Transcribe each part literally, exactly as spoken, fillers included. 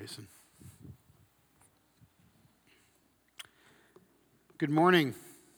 Jason. Good morning.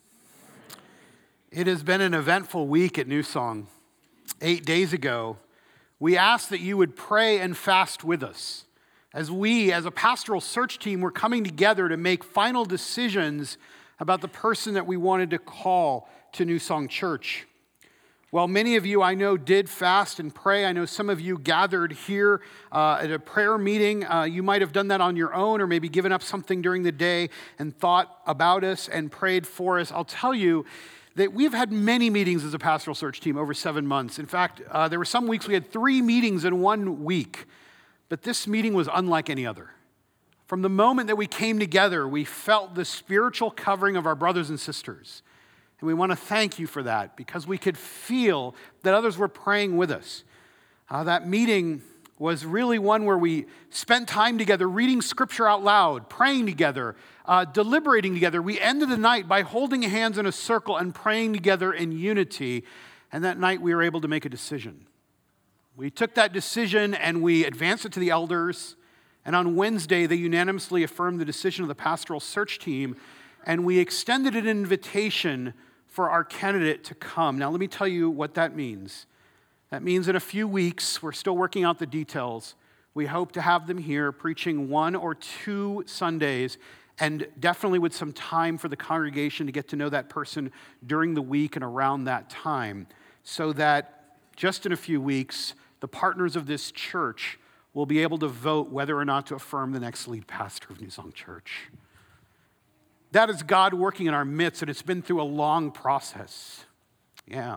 It has been an eventful week at New Song. Eight days ago, we asked that you would pray and fast with us as we, as a pastoral search team, were coming together to make final decisions about the person that we wanted to call to New Song Church. Well, many of you I know did fast and pray. I know some of you gathered here uh, at a prayer meeting. Uh, you might have done that on your own or maybe given up something during the day and thought about us and prayed for us. I'll tell you that we've had many meetings as a pastoral search team over seven months. In fact, uh, there were some weeks we had three meetings in one week, but this meeting was unlike any other. From the moment that we came together, we felt the spiritual covering of our brothers and sisters. And we want to thank you for that because we could feel that others were praying with us. Uh, that meeting was really one where we spent time together reading scripture out loud, praying together, uh, deliberating together. We ended the night by holding hands in a circle and praying together in unity. And that night we were able to make a decision. We took that decision and we advanced it to the elders. And on Wednesday, they unanimously affirmed the decision of the pastoral search team. And we extended an invitation for our candidate to come. Now, let me tell you what that means. That means in a few weeks, we're still working out the details. We hope to have them here preaching one or two Sundays, and definitely with some time for the congregation to get to know that person during the week and around that time, so that just in a few weeks, the partners of this church will be able to vote whether or not to affirm the next lead pastor of New Song Church. That is God working in our midst, and it's been through a long process. Yeah.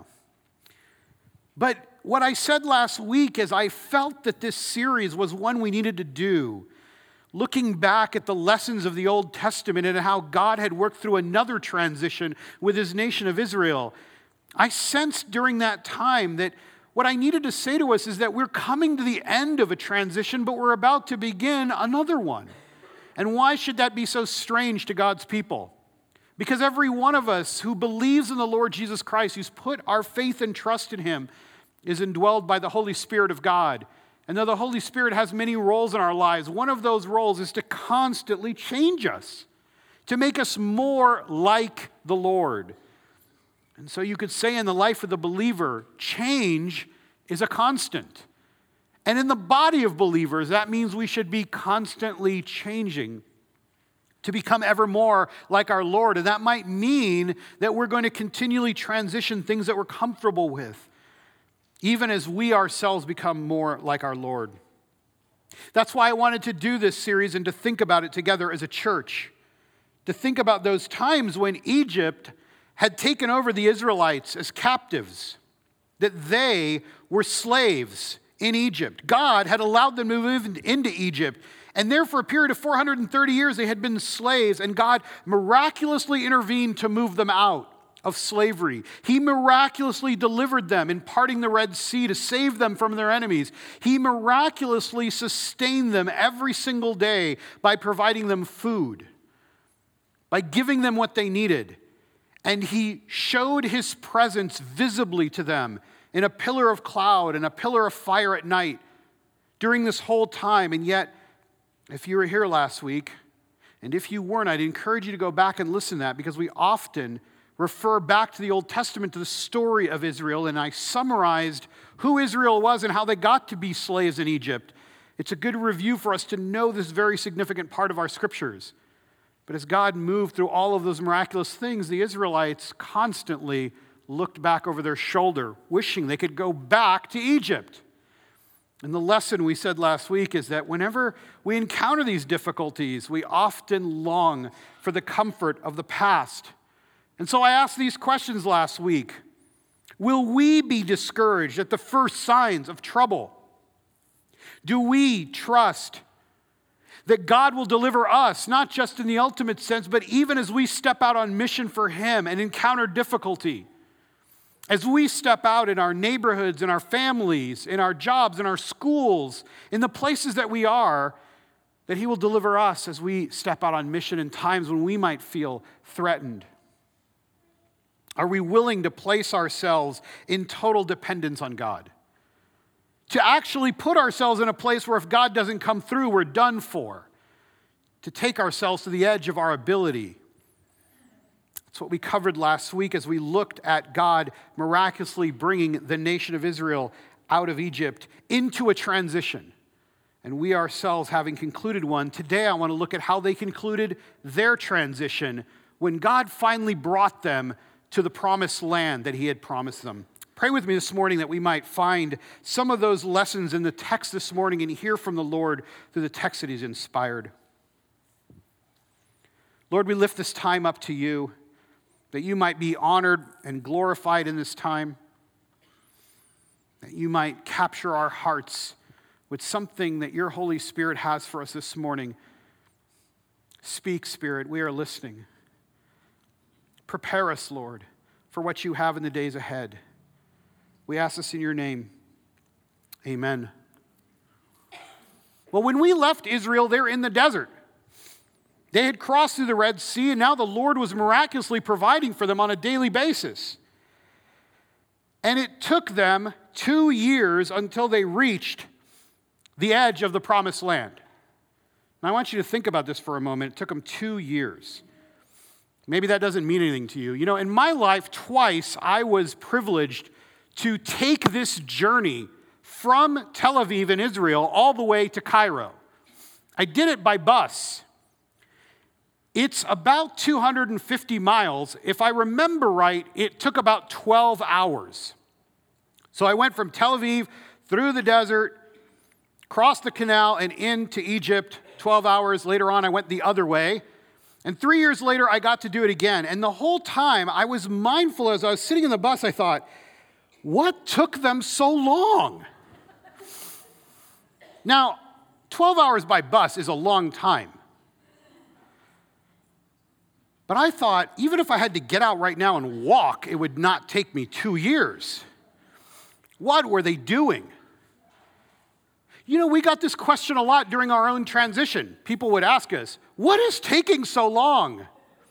But what I said last week is I felt that this series was one we needed to do, looking back at the lessons of the Old Testament and how God had worked through another transition with his nation of Israel. I sensed during that time that what I needed to say to us is that we're coming to the end of a transition, but we're about to begin another one. And why should that be so strange to God's people? Because every one of us who believes in the Lord Jesus Christ, who's put our faith and trust in him, is indwelled by the Holy Spirit of God. And though the Holy Spirit has many roles in our lives, one of those roles is to constantly change us, to make us more like the Lord. And so you could say in the life of the believer, change is a constant. And in the body of believers, that means we should be constantly changing to become ever more like our Lord. And that might mean that we're going to continually transition things that we're comfortable with, even as we ourselves become more like our Lord. That's why I wanted to do this series and to think about it together as a church, to think about those times when Egypt had taken over the Israelites as captives, that they were slaves in Egypt. God had allowed them to move into Egypt, and there for a period of four hundred thirty years they had been slaves, and God miraculously intervened to move them out of slavery. He miraculously delivered them in parting the Red Sea to save them from their enemies. He miraculously sustained them every single day by providing them food, by giving them what they needed. And he showed his presence visibly to them in a pillar of cloud and a pillar of fire at night during this whole time. And yet, if you were here last week, and if you weren't, I'd encourage you to go back and listen to that, because we often refer back to the Old Testament, to the story of Israel, and I summarized who Israel was and how they got to be slaves in Egypt. It's a good review for us to know this very significant part of our scriptures. But as God moved through all of those miraculous things, the Israelites constantly looked back over their shoulder, wishing they could go back to Egypt. And the lesson we said last week is that whenever we encounter these difficulties, we often long for the comfort of the past. And so I asked these questions last week. Will we be discouraged at the first signs of trouble? Do we trust that God will deliver us, not just in the ultimate sense, but even as we step out on mission for him and encounter difficulty? As we step out in our neighborhoods, in our families, in our jobs, in our schools, in the places that we are, that he will deliver us as we step out on mission in times when we might feel threatened. Are we willing to place ourselves in total dependence on God? to actually put ourselves in a place where if God doesn't come through, we're done for, to take ourselves to the edge of our ability. That's what we covered last week as we looked at God miraculously bringing the nation of Israel out of Egypt into a transition. And we ourselves having concluded one. Today I want to look at how they concluded their transition when God finally brought them to the promised land that he had promised them. Pray with me this morning that we might find some of those lessons in the text this morning and hear from the Lord through the text that he's inspired. Lord, we lift this time up to you, that you might be honored and glorified in this time, that you might capture our hearts with something that your Holy Spirit has for us this morning. Speak, Spirit, we are listening. Prepare us, Lord, for what you have in the days ahead. We ask this in your name. Amen. Well, when we left Israel, they're in the desert. They had crossed through the Red Sea, and now the Lord was miraculously providing for them on a daily basis. And it took them two years until they reached the edge of the promised land. And I want you to think about this for a moment. It took them two years. Maybe that doesn't mean anything to you. You know, in my life, twice I was privileged to take this journey from Tel Aviv in Israel all the way to Cairo. I did it by bus. It's about two hundred fifty miles. If I remember right, it took about twelve hours. So I went from Tel Aviv through the desert, crossed the canal, and into Egypt. twelve hours later on, I went the other way. And three years later, I got to do it again. And the whole time, I was mindful as I was sitting in the bus, I thought, what took them so long? Now, twelve hours by bus is a long time. But I thought, even if I had to get out right now and walk, it would not take me two years. What were they doing? You know, we got this question a lot during our own transition. People would ask us, what is taking so long?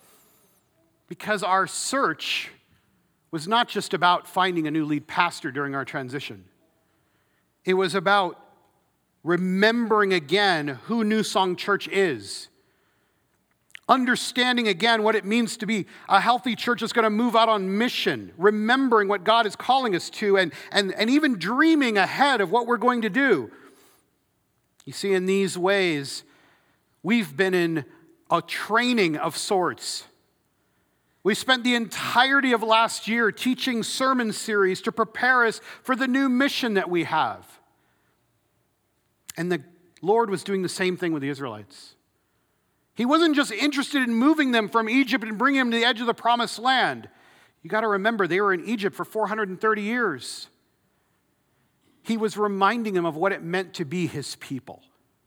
Because our search was not just about finding a new lead pastor during our transition. It was about remembering again who New Song Church is. Understanding again what it means to be a healthy church that's going to move out on mission, remembering what God is calling us to, and, and, and even dreaming ahead of what we're going to do. You see, in these ways, we've been in a training of sorts. We spent the entirety of last year teaching sermon series to prepare us for the new mission that we have. And the Lord was doing the same thing with the Israelites. He wasn't just interested in moving them from Egypt and bringing them to the edge of the promised land. You got to remember, they were in Egypt for four hundred thirty years. He was reminding them of what it meant to be his people.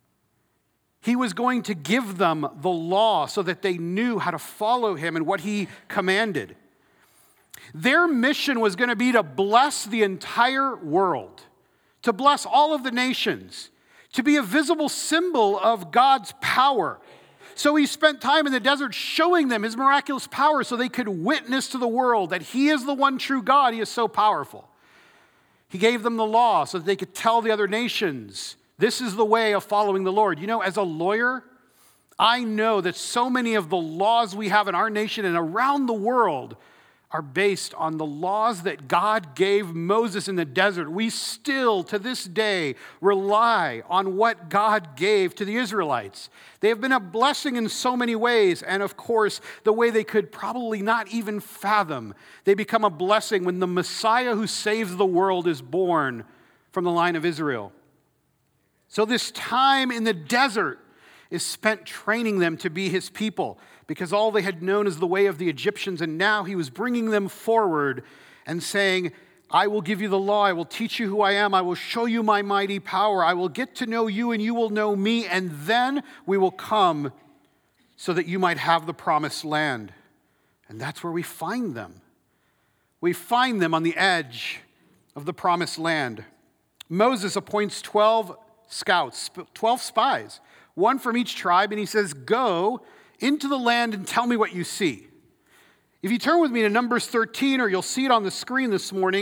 He was going to give them the law so that they knew how to follow him and what he commanded. Their mission was going to be to bless the entire world, to bless all of the nations, to be a visible symbol of God's power. So he spent time in the desert showing them his miraculous power so they could witness to the world that he is the one true God. He is so powerful. He gave them the law so that they could tell the other nations, this is the way of following the Lord. You know, as a lawyer, I know that so many of the laws we have in our nation and around the world are based on the laws that God gave Moses in the desert. We still, to this day, rely on what God gave to the Israelites. They have been a blessing in so many ways, and of course, the way they could probably not even fathom. They become a blessing when the Messiah who saves the world is born from the line of Israel. So this time in the desert is spent training them to be his people, because all they had known is the way of the Egyptians, and now he was bringing them forward and saying, I will give you the law, I will teach you who I am, I will show you my mighty power, I will get to know you and you will know me, and then we will come so that you might have the promised land. And that's where we find them. We find them on the edge of the promised land. Moses appoints twelve scouts, twelve spies, one from each tribe, and he says, go into the land and tell me what you see. If you turn with me to Numbers thirteen, or you'll see it on the screen this morning,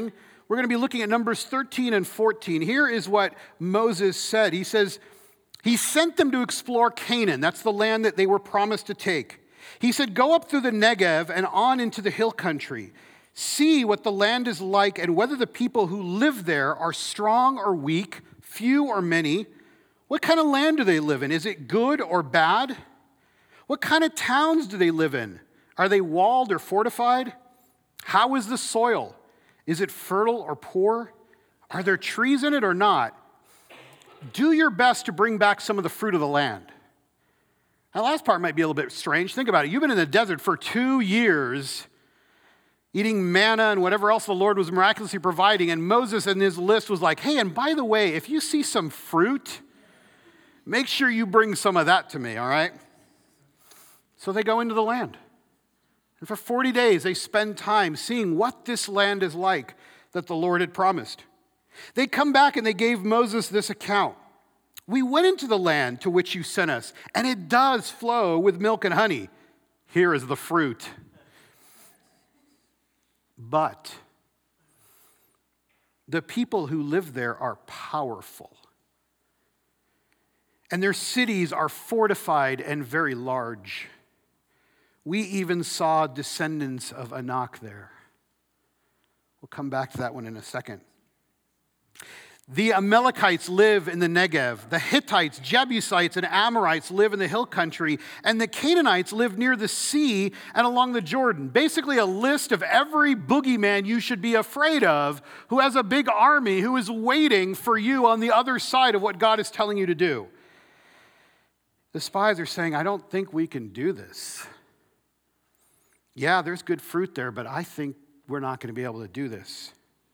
we're going to be looking at Numbers thirteen and fourteen. Here is what Moses said. He says, he sent them to explore Canaan. That's the land that they were promised to take. He said, go up through the Negev and on into the hill country. See what the land is like and whether the people who live there are strong or weak, few or many. What kind of land do they live in? Is it good or bad? What kind of towns do they live in? Are they walled or fortified? How is the soil? Is it fertile or poor? Are there trees in it or not? Do your best to bring back some of the fruit of the land. Now, the last part might be a little bit strange. Think about it. You've been in the desert for two years, eating manna and whatever else the Lord was miraculously providing, and Moses in his list was like, hey, and by the way, if you see some fruit, make sure you bring some of that to me, all right? So they go into the land. And for forty days, they spend time seeing what this land is like that the Lord had promised. They come back and they gave Moses this account. We went into the land to which you sent us, and it does flow with milk and honey. Here is the fruit. But the people who live there are powerful, and their cities are fortified and very large. We even saw descendants of Anak there. We'll come back to that one in a second. The Amalekites live in the Negev. The Hittites, Jebusites, and Amorites live in the hill country. And the Canaanites live near the sea and along the Jordan. Basically a list of every boogeyman you should be afraid of who has a big army who is waiting for you on the other side of what God is telling you to do. The spies are saying, I don't think we can do this. Yeah, there's good fruit there, but I think we're not going to be able to do this.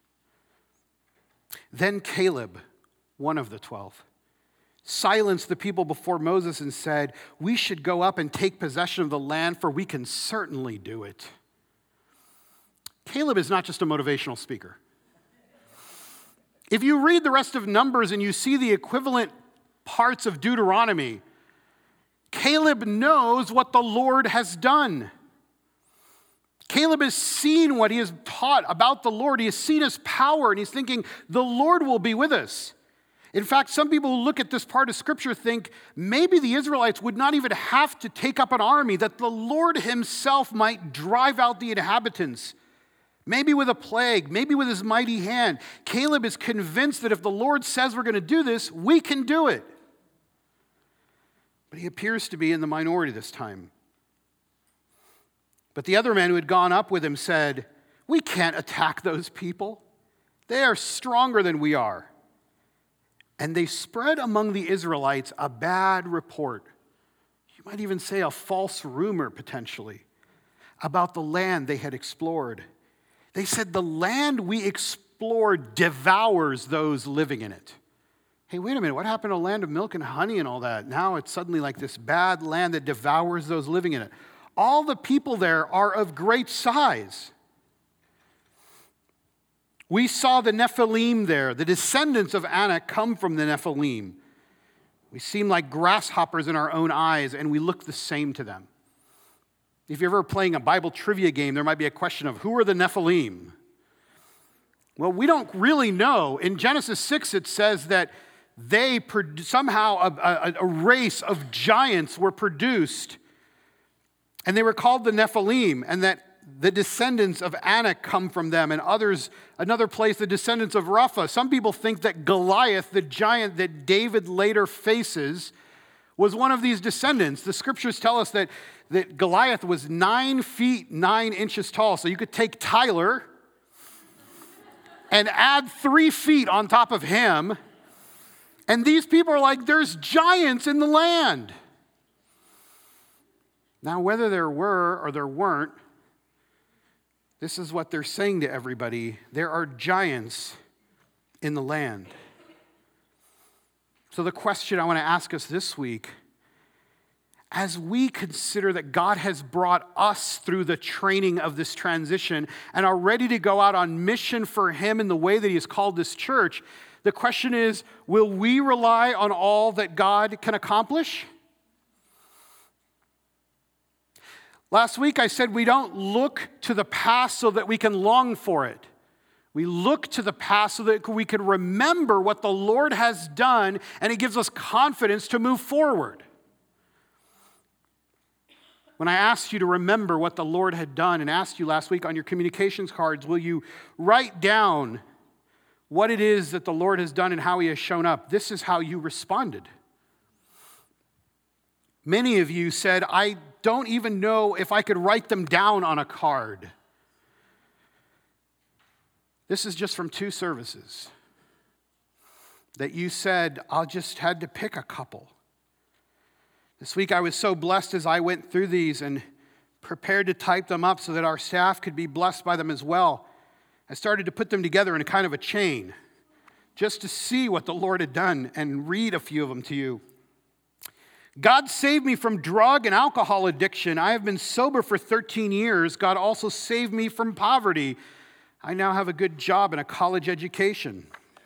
Then Caleb, one of the twelve, silenced the people before Moses and said, we should go up and take possession of the land, for we can certainly do it. Caleb is not just a motivational speaker. If you read the rest of Numbers and you see the equivalent parts of Deuteronomy, Caleb knows what the Lord has done. Caleb has seen what he has taught about the Lord. He has seen his power, and he's thinking, the Lord will be with us. In fact, some people who look at this part of Scripture think maybe the Israelites would not even have to take up an army, that the Lord himself might drive out the inhabitants, maybe with a plague, maybe with his mighty hand. Caleb is convinced that if the Lord says we're going to do this, we can do it. But he appears to be in the minority this time. But the other men who had gone up with him said, we can't attack those people. They are stronger than we are. And they spread among the Israelites a bad report. You might even say a false rumor, potentially, about the land they had explored. They said, the land we explored devours those living in it. Hey, wait a minute, what happened to a land of milk and honey and all that? Now it's suddenly like this bad land that devours those living in it. All the people there are of great size. We saw the Nephilim there. The descendants of Anak come from the Nephilim. We seem like grasshoppers in our own eyes, and we look the same to them. If you're ever playing a Bible trivia game, there might be a question of, who are the Nephilim? Well, we don't really know. In Genesis six, it says that they somehow a, a, a race of giants were produced, and they were called the Nephilim, and that the descendants of Anak come from them, and others, another place, the descendants of Rapha. Some people think that Goliath, the giant that David later faces, was one of these descendants. The scriptures tell us that, that Goliath was nine feet, nine inches tall. So you could take Tyler and add three feet on top of him, and these people are like, there's giants in the land. Now, whether there were or there weren't, this is what they're saying to everybody. There are giants in the land. So the question I want to ask us this week, as we consider that God has brought us through the training of this transition and are ready to go out on mission for him in the way that he has called this church, the question is, will we rely on all that God can accomplish? Last week I said we don't look to the past so that we can long for it. We look to the past so that we can remember what the Lord has done, and it gives us confidence to move forward. When I asked you to remember what the Lord had done and asked you last week on your communications cards, will you write down what it is that the Lord has done and how he has shown up? This is how you responded. Many of you said, I don't even know if I could write them down on a card. This is just from two services that you said, I just had to pick a couple. This week I was so blessed as I went through these and prepared to type them up so that our staff could be blessed by them as well. I started to put them together in a kind of a chain just to see what the Lord had done and read a few of them to you. God saved me from drug and alcohol addiction. I have been sober for thirteen years. God also saved me from poverty. I now have a good job and a college education.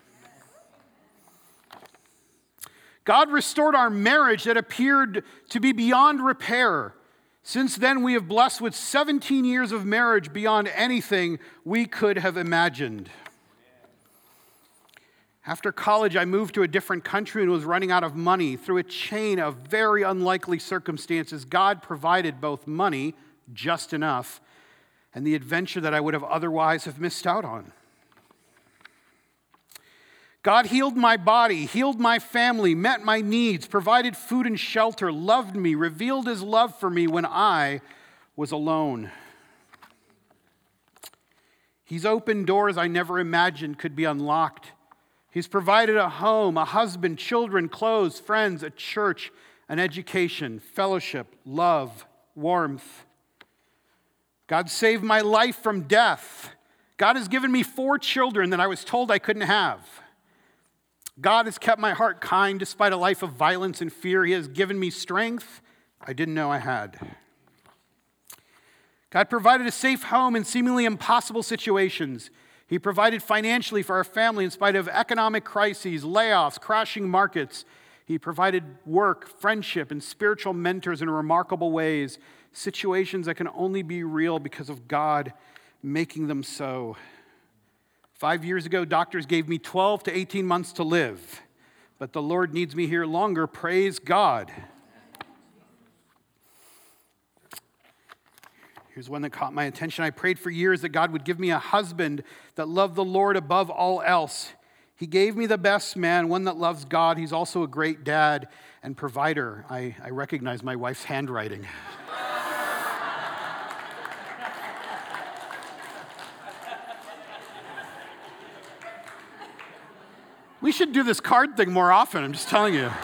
God restored our marriage that appeared to be beyond repair. Since then, we have blessed with seventeen years of marriage beyond anything we could have imagined. After college, I moved to a different country and was running out of money. Through a chain of very unlikely circumstances, God provided both money, just enough, and the adventure that I would have otherwise have missed out on. God healed my body, healed my family, met my needs, provided food and shelter, loved me, revealed his love for me when I was alone. He's opened doors I never imagined could be unlocked. He's provided a home, a husband, children, clothes, friends, a church, an education, fellowship, love, warmth. God saved my life from death. God has given me four children that I was told I couldn't have. God has kept my heart kind despite a life of violence and fear. He has given me strength I didn't know I had. God provided a safe home in seemingly impossible situations. He provided financially for our family in spite of economic crises, layoffs, crashing markets. He provided work, friendship, and spiritual mentors in remarkable ways, situations that can only be real because of God making them so. Five years ago, doctors gave me twelve to eighteen months to live, but the Lord needs me here longer. Praise God. Here's one that caught my attention. I prayed for years that God would give me a husband that loved the Lord above all else. He gave me the best man, one that loves God. He's also a great dad and provider. I, I recognize my wife's handwriting. We should do this card thing more often, I'm just telling you.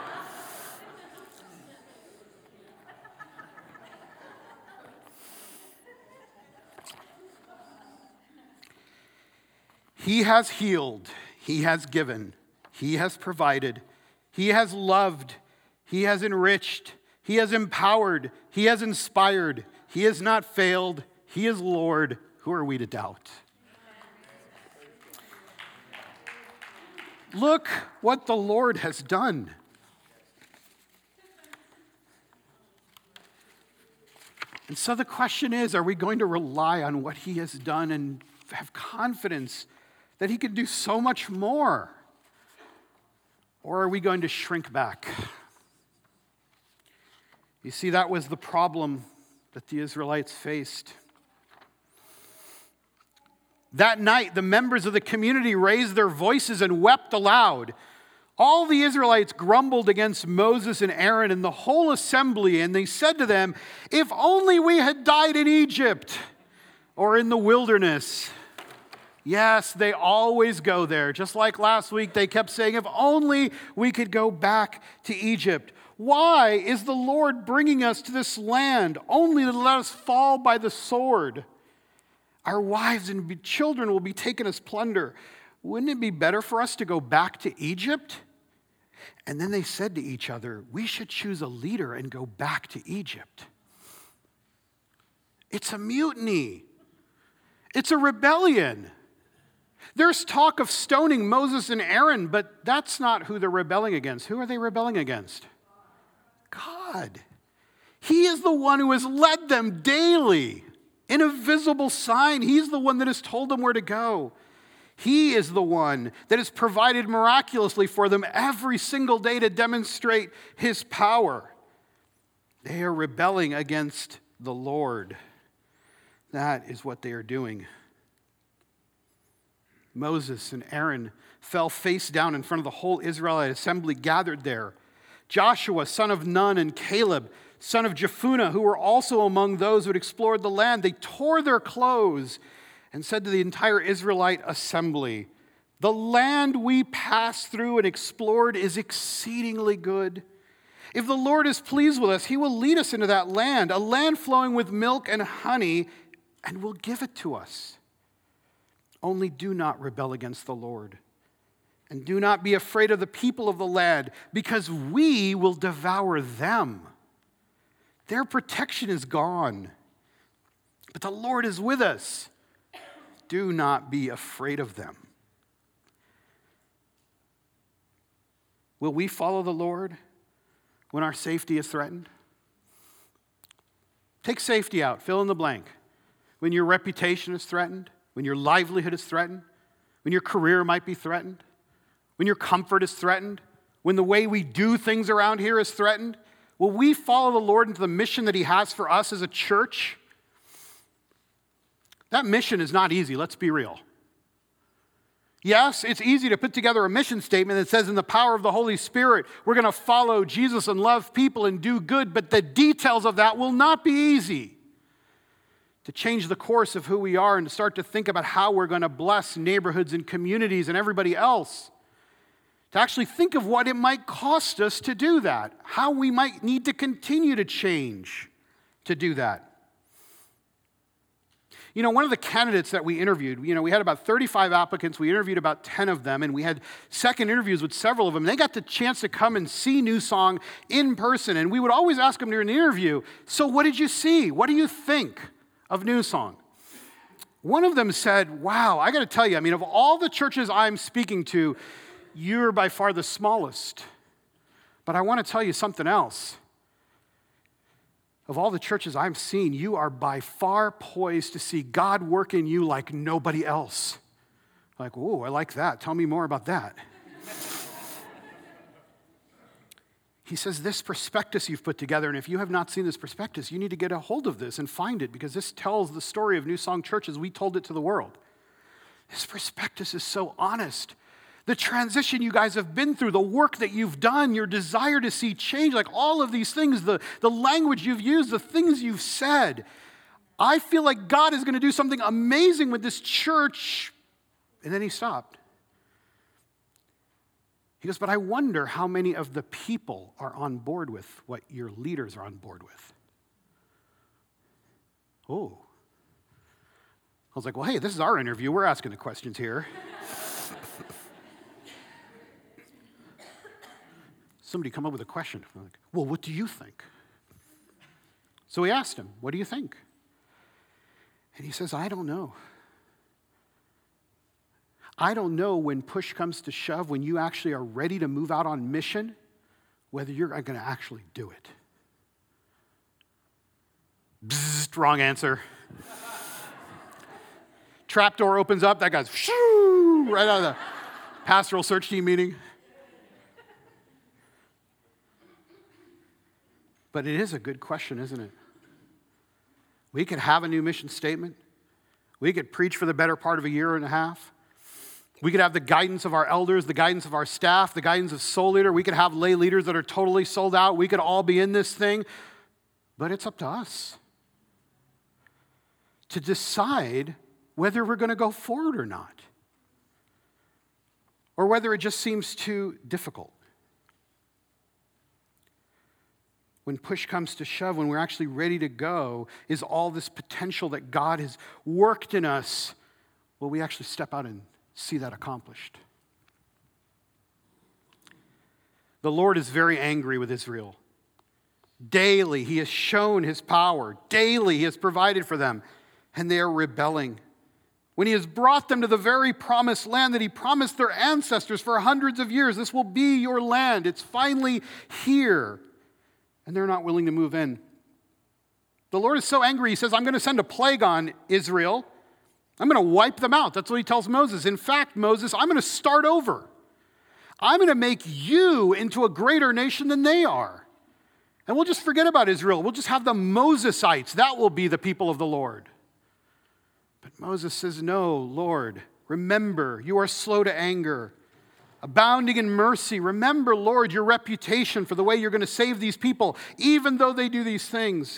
He has healed, he has given, he has provided, he has loved, he has enriched, he has empowered, he has inspired, he has not failed, he is Lord. Who are we to doubt? Look what the Lord has done. And so the question is, are we going to rely on what he has done and have confidence that he could do so much more? Or are we going to shrink back? You see, that was the problem that the Israelites faced. That night, the members of the community raised their voices and wept aloud. All the Israelites grumbled against Moses and Aaron and the whole assembly, and they said to them, "If only we had died in Egypt or in the wilderness." Yes, they always go there. Just like last week, they kept saying, if only we could go back to Egypt. Why is the Lord bringing us to this land only to let us fall by the sword? Our wives and children will be taken as plunder. Wouldn't it be better for us to go back to Egypt? And then they said to each other, we should choose a leader and go back to Egypt. It's a mutiny. It's a rebellion. There's talk of stoning Moses and Aaron, but that's not who they're rebelling against. Who are they rebelling against? God. He is the one who has led them daily in a visible sign. He's the one that has told them where to go. He is the one that is provided miraculously for them every single day to demonstrate his power. They are rebelling against the Lord. That is what they are doing. Moses and Aaron fell face down in front of the whole Israelite assembly gathered there. Joshua, son of Nun, and Caleb, son of Jephunneh, who were also among those who had explored the land, they tore their clothes and said to the entire Israelite assembly, "The land we passed through and explored is exceedingly good. If the Lord is pleased with us, he will lead us into that land, a land flowing with milk and honey, and will give it to us. Only do not rebel against the Lord. And do not be afraid of the people of the land, because we will devour them. Their protection is gone, but the Lord is with us. Do not be afraid of them." Will we follow the Lord when our safety is threatened? Take safety out, fill in the blank. When your reputation is threatened, when your livelihood is threatened, when your career might be threatened, when your comfort is threatened, when the way we do things around here is threatened, will we follow the Lord into the mission that he has for us as a church? That mission is not easy, let's be real. Yes, it's easy to put together a mission statement that says in the power of the Holy Spirit, we're going to follow Jesus and love people and do good, but the details of that will not be easy. To change the course of who we are and to start to think about how we're going to bless neighborhoods and communities and everybody else. To actually think of what it might cost us to do that, how we might need to continue to change to do that. You know, one of the candidates that we interviewed, you know, we had about thirty-five applicants. We interviewed about ten of them, and we had second interviews with several of them. They got the chance to come and see New Song in person, and we would always ask them during the interview, "So what did you see? What do you think of New Song?" One of them said, "Wow, I got to tell you, I mean, of all the churches I'm speaking to, you're by far the smallest. But I want to tell you something else. Of all the churches I've seen, you are by far poised to see God work in you like nobody else." Like, "Whoa, I like that. Tell me more about that." He says, "This prospectus you've put together, and if you have not seen this prospectus, you need to get a hold of this and find it, because this tells the story of New Song Church as we told it to the world. This prospectus is so honest. The transition you guys have been through, the work that you've done, your desire to see change, like all of these things, the, the language you've used, the things you've said. I feel like God is going to do something amazing with this church." And then he stopped. He goes, "But I wonder how many of the people are on board with what your leaders are on board with." Oh. I was like, "Well, hey, this is our interview. We're asking the questions here." Somebody come up with a question. I'm like, "Well, what do you think?" So we asked him, "What do you think?" And he says, "I don't know. I don't know when push comes to shove, when you actually are ready to move out on mission, whether you're going to actually do it." Bzzzt, wrong answer. Trapdoor opens up, that guy's shoo, right out of the pastoral search team meeting. But it is a good question, isn't it? We could have a new mission statement. We could preach for the better part of a year and a half. We could have the guidance of our elders, the guidance of our staff, the guidance of Soul Leader. We could have lay leaders that are totally sold out. We could all be in this thing. But it's up to us to decide whether we're going to go forward or not, or whether it just seems too difficult. When push comes to shove, when we're actually ready to go, is all this potential that God has worked in us, will we actually step out and see that accomplished? The Lord is very angry with Israel. Daily, he has shown his power. Daily, he has provided for them, and they are rebelling. When he has brought them to the very promised land that he promised their ancestors for hundreds of years, this will be your land. It's finally here. And they're not willing to move in. The Lord is so angry, he says, "I'm going to send a plague on Israel." I'm going to wipe them out. That's what he tells Moses. In fact, Moses, I'm going to start over. I'm going to make you into a greater nation than they are. And we'll just forget about Israel. We'll just have the Mosesites. That will be the people of the Lord. But Moses says, no, Lord, remember, you are slow to anger, abounding in mercy. Remember, Lord, your reputation for the way you're going to save these people, even though they do these things.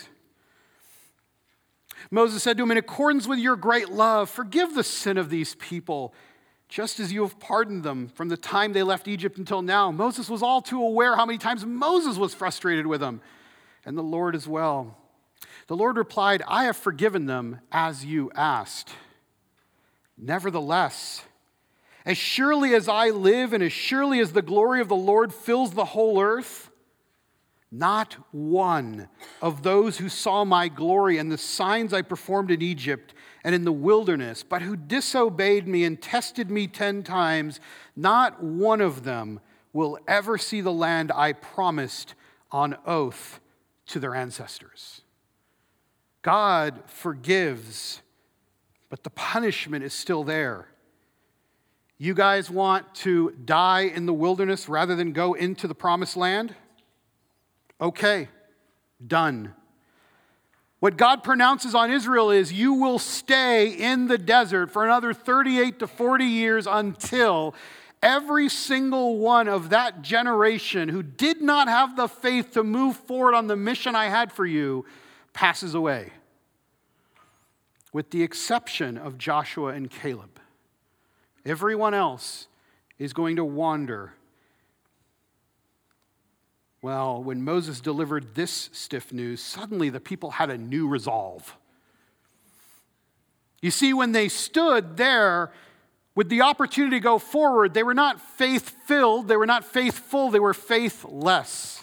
Moses said to him, in accordance with your great love, forgive the sin of these people, just as you have pardoned them from the time they left Egypt until now. Moses was all too aware how many times Moses was frustrated with them, and the Lord as well. The Lord replied, I have forgiven them as you asked. Nevertheless, as surely as I live and as surely as the glory of the Lord fills the whole earth, not one of those who saw my glory and the signs I performed in Egypt and in the wilderness, but who disobeyed me and tested me ten times, not one of them will ever see the land I promised on oath to their ancestors. God forgives, but the punishment is still there. You guys want to die in the wilderness rather than go into the promised land? Okay, done. What God pronounces on Israel is you will stay in the desert for another thirty-eight to forty years until every single one of that generation who did not have the faith to move forward on the mission I had for you passes away, with the exception of Joshua and Caleb. Everyone else is going to wander. Well, when Moses delivered this stiff news, suddenly the people had a new resolve. You see, when they stood there with the opportunity to go forward, they were not faith-filled, they were not faithful, they were faithless.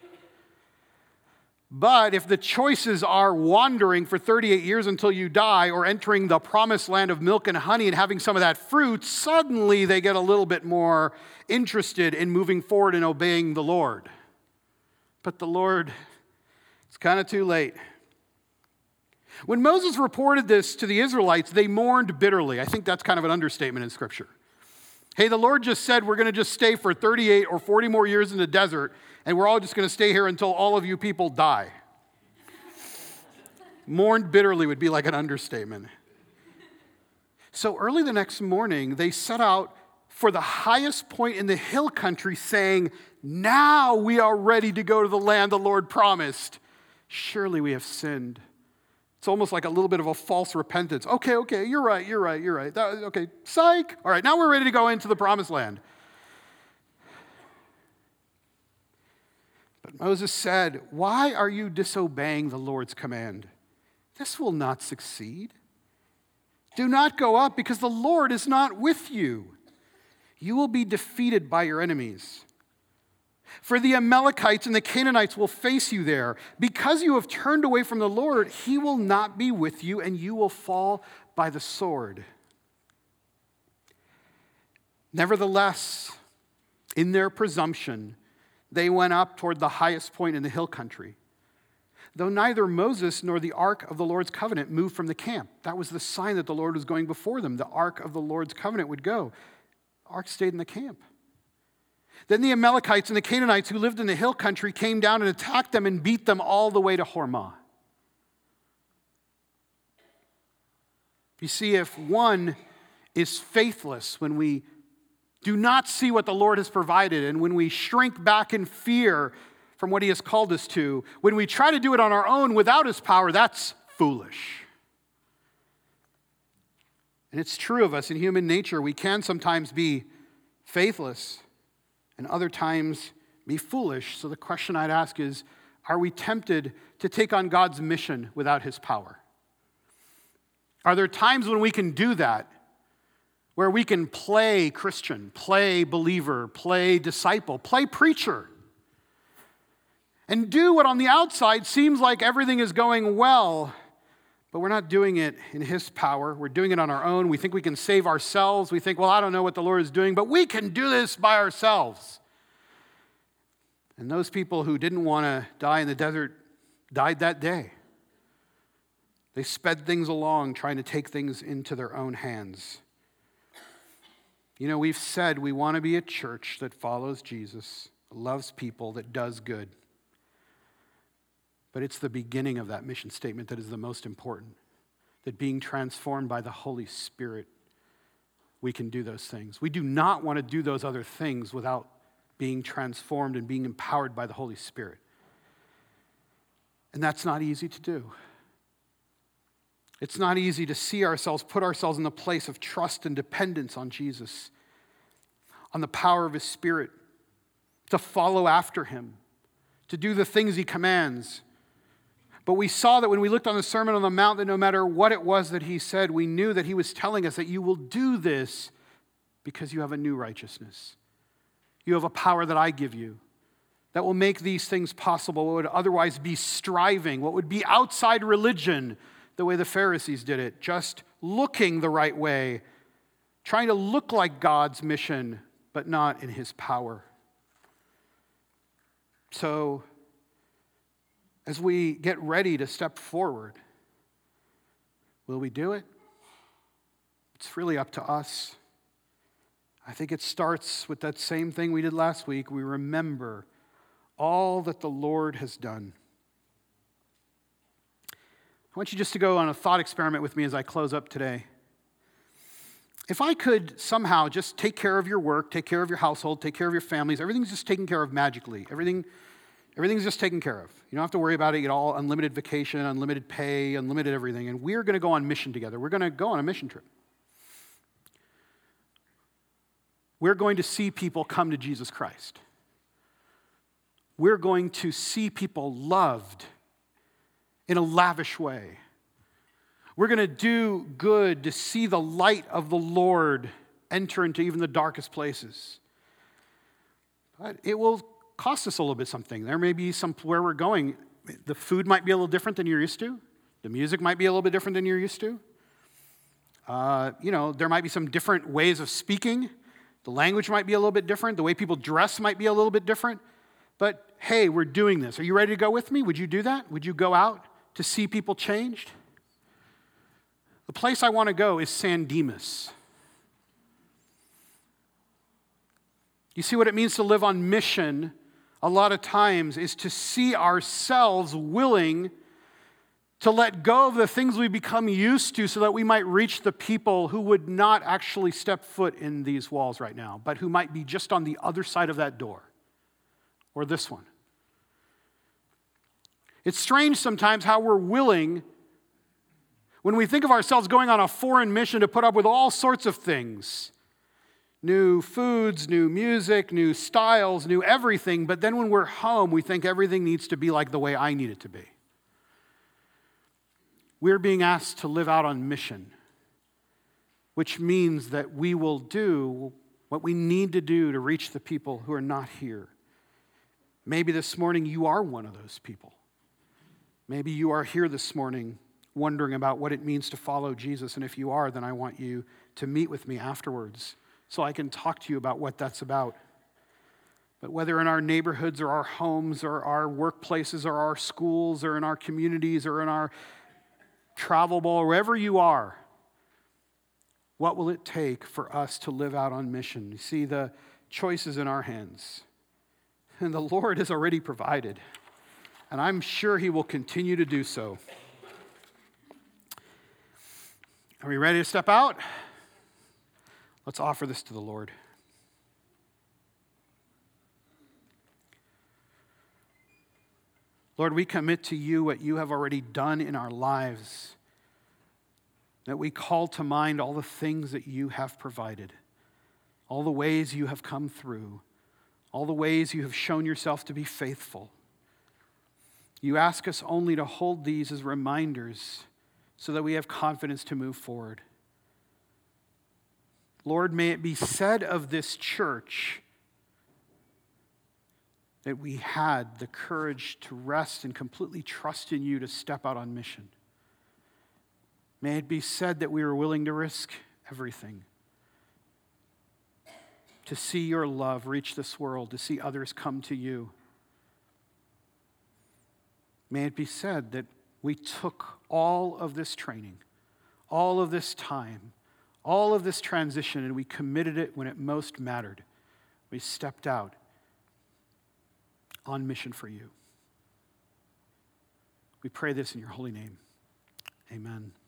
But if the choices are wandering for thirty-eight years until you die or entering the promised land of milk and honey and having some of that fruit, suddenly they get a little bit more interested in moving forward and obeying the Lord. But the Lord, it's kind of too late. When Moses reported this to the Israelites, they mourned bitterly. I think that's kind of an understatement in Scripture. Hey, the Lord just said we're going to just stay for thirty-eight or forty more years in the desert, and we're all just going to stay here until all of you people die. Mourned bitterly would be like an understatement. So early the next morning, they set out for the highest point in the hill country, saying, now we are ready to go to the land the Lord promised. Surely we have sinned. It's almost like a little bit of a false repentance. Okay, okay, you're right, you're right, you're right. That, okay, psych. All right, now we're ready to go into the promised land. But Moses said, why are you disobeying the Lord's command? This will not succeed. Do not go up because the Lord is not with you. You will be defeated by your enemies. For the Amalekites and the Canaanites will face you there. Because you have turned away from the Lord, he will not be with you, and you will fall by the sword. Nevertheless, in their presumption, they went up toward the highest point in the hill country, though neither Moses nor the ark of the Lord's covenant moved from the camp. That was the sign that the Lord was going before them. The ark of the Lord's covenant would go. The ark stayed in the camp. Then the Amalekites and the Canaanites who lived in the hill country came down and attacked them and beat them all the way to Hormah. You see, if one is faithless when we do not see what the Lord has provided, and when we shrink back in fear from what he has called us to, when we try to do it on our own without his power, that's foolish. And it's true of us in human nature. We can sometimes be faithless and other times be foolish. So the question I'd ask is, are we tempted to take on God's mission without his power? Are there times when we can do that, where we can play Christian, play believer, play disciple, play preacher, and do what on the outside seems like everything is going well, but we're not doing it in his power. We're doing it on our own. We think we can save ourselves. We think, well, I don't know what the Lord is doing, but we can do this by ourselves. And those people who didn't want to die in the desert died that day. They sped things along, trying to take things into their own hands. You know, we've said we want to be a church that follows Jesus, loves people, that does good. But it's the beginning of that mission statement that is the most important. That being transformed by the Holy Spirit, we can do those things. We do not want to do those other things without being transformed and being empowered by the Holy Spirit. And that's not easy to do. It's not easy to see ourselves, put ourselves in the place of trust and dependence on Jesus, on the power of his Spirit, to follow after him, to do the things he commands. But we saw that when we looked on the Sermon on the Mount, that no matter what it was that he said, we knew that he was telling us that you will do this because you have a new righteousness. You have a power that I give you that will make these things possible, what would otherwise be striving, what would be outside religion, the way the Pharisees did it, just looking the right way, trying to look like God's mission, but not in his power. So, as we get ready to step forward, will we do it? It's really up to us. I think it starts with that same thing we did last week. We remember all that the Lord has done. I want you just to go on a thought experiment with me as I close up today. If I could somehow just take care of your work, take care of your household, take care of your families, everything's just taken care of magically. Everything, everything's just taken care of. You don't have to worry about it. You get all unlimited vacation, unlimited pay, unlimited everything. And we're going to go on mission together. We're going to go on a mission trip. We're going to see people come to Jesus Christ. We're going to see people loved in a lavish way. We're going to do good to see the light of the Lord enter into even the darkest places. But it will cost us a little bit something. There may be some where we're going. The food might be a little different than you're used to. The music might be a little bit different than you're used to. Uh, you know, there might be some different ways of speaking. The language might be a little bit different. The way people dress might be a little bit different. But hey, we're doing this. Are you ready to go with me? Would you do that? Would you go out to see people changed? The place I want to go is San Dimas. You see, what it means to live on mission a lot of times is to see ourselves willing to let go of the things we become used to so that we might reach the people who would not actually step foot in these walls right now, but who might be just on the other side of that door, or this one. It's strange sometimes how we're willing, when we think of ourselves going on a foreign mission, to put up with all sorts of things. New foods, new music, new styles, new everything. But then when we're home, we think everything needs to be like the way I need it to be. We're being asked to live out on mission, which means that we will do what we need to do to reach the people who are not here. Maybe this morning you are one of those people. Maybe you are here this morning wondering about what it means to follow Jesus. And if you are, then I want you to meet with me afterwards so I can talk to you about what that's about. But whether in our neighborhoods or our homes or our workplaces or our schools or in our communities or in our travel ball, wherever you are, what will it take for us to live out on mission? You see, the choice is in our hands. And the Lord has already provided. And I'm sure he will continue to do so. Are we ready to step out? Let's offer this to the Lord. Lord, we commit to you what you have already done in our lives, that we call to mind all the things that you have provided, all the ways you have come through, all the ways you have shown yourself to be faithful. You ask us only to hold these as reminders so that we have confidence to move forward. Lord, may it be said of this church that we had the courage to rest and completely trust in you to step out on mission. May it be said that we were willing to risk everything to see your love reach this world, to see others come to you. May it be said that we took all of this training, all of this time, all of this transition, and we committed it when it most mattered. We stepped out on mission for you. We pray this in your holy name. Amen.